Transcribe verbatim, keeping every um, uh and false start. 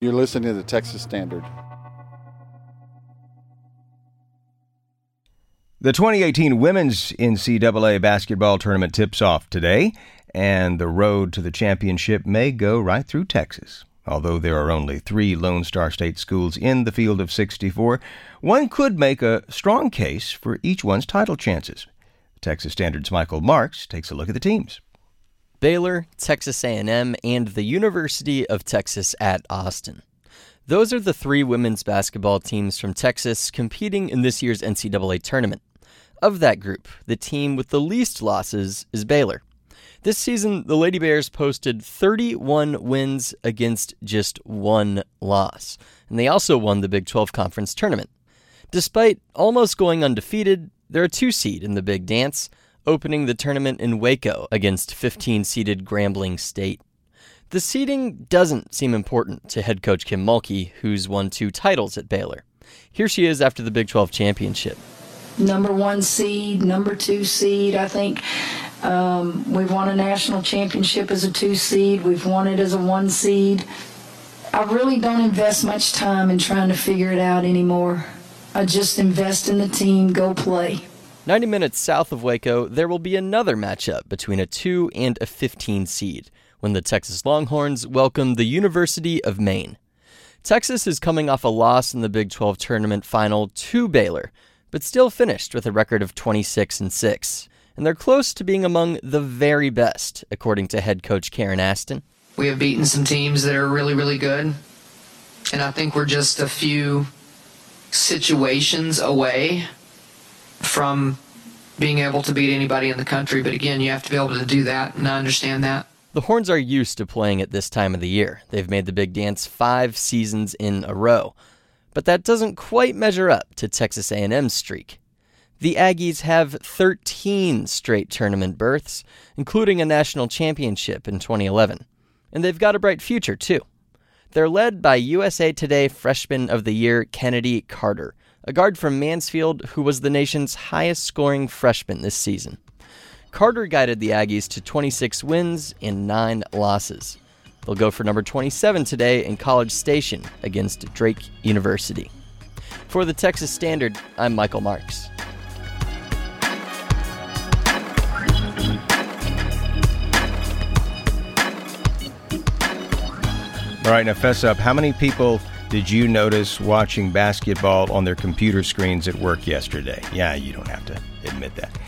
You're listening to the Texas Standard. The twenty eighteen Women's N C double A basketball tournament tips off today, and the road to the championship may go right through Texas. Although there are only three Lone Star State schools in the field of sixty-four, one could make a strong case for each one's title chances. Texas Standard's Michael Marks takes a look at the teams. Baylor, Texas A and M, and the University of Texas at Austin. Those are the three women's basketball teams from Texas competing in this year's N C double A tournament. Of that group, the team with the least losses is Baylor. This season, the Lady Bears posted thirty-one wins against just one loss, and they also won the Big twelve Conference tournament. Despite almost going undefeated, they're a two-seed in the Big Dance, opening the tournament in Waco against fifteen-seeded Grambling State. The seeding doesn't seem important to head coach Kim Mulkey, who's won two titles at Baylor. Here she is after the Big twelve championship. Number one seed, number two seed, I think. Um, we've won a national championship as a two seed. We've won it as a one seed. I really don't invest much time in trying to figure it out anymore. I just invest in the team, go play. ninety minutes south of Waco, there will be another matchup between a two and a fifteen seed when the Texas Longhorns welcome the University of Maine. Texas is coming off a loss in the Big twelve tournament final to Baylor, but still finished with a record of twenty-six and six. And they're close to being among the very best, according to head coach Karen Aston. We have beaten some teams that are really, really good, and I think we're just a few situations away from being able to beat anybody in the country. But again, you have to be able to do that, and I understand that. The Horns are used to playing at this time of the year. They've made the Big Dance five seasons in a row. But that doesn't quite measure up to Texas A and M's streak. The Aggies have thirteen straight tournament berths, including a national championship in twenty eleven. And they've got a bright future, too. They're led by U S A Today Freshman of the Year Kennedy Carter, a guard from Mansfield who was the nation's highest-scoring freshman this season. Carter guided the Aggies to twenty-six wins and nine losses. They'll go for number twenty-seven today in College Station against Drake University. For the Texas Standard, I'm Michael Marks. All right, now fess up. How many people did you notice watching basketball on their computer screens at work yesterday? Yeah, you don't have to admit that.